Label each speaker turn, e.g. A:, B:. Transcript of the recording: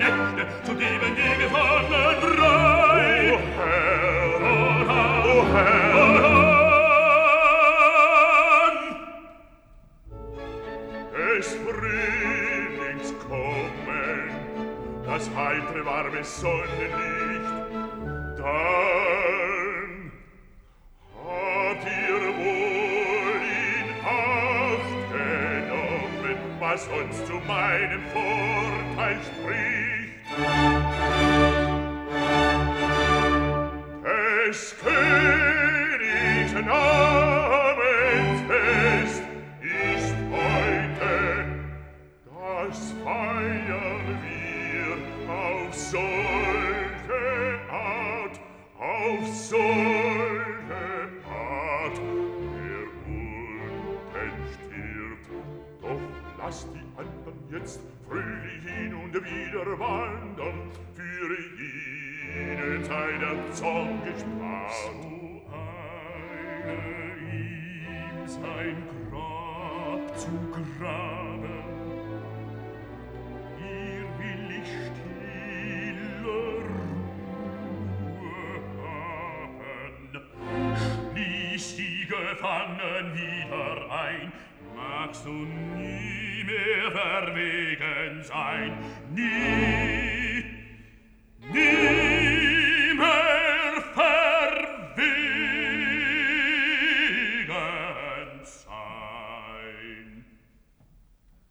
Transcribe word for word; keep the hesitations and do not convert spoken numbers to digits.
A: Rechte zu geben die Gefangenen frei. O Herr, o Herr, o Herr, o Herr. Es Frühlings kommen, das heitere warme Sonnenlicht, dann habt ihr wohl in Acht genommen, was uns zu meinem Vorteil spricht. Des Königs Namensfest ist heute, das feiern wir auf solche Art, auf solche Art. Der unten stirbt, doch lasst die anderen jetzt fröhlich hin und wieder wandern, für ihnen sei der Zorn gespart. So eine ihm sein Grab zu graben, hier will ich stille Ruhe haben. Schließ die Gefangenen wieder ein, magst du nie mehr verwegen sein, nie.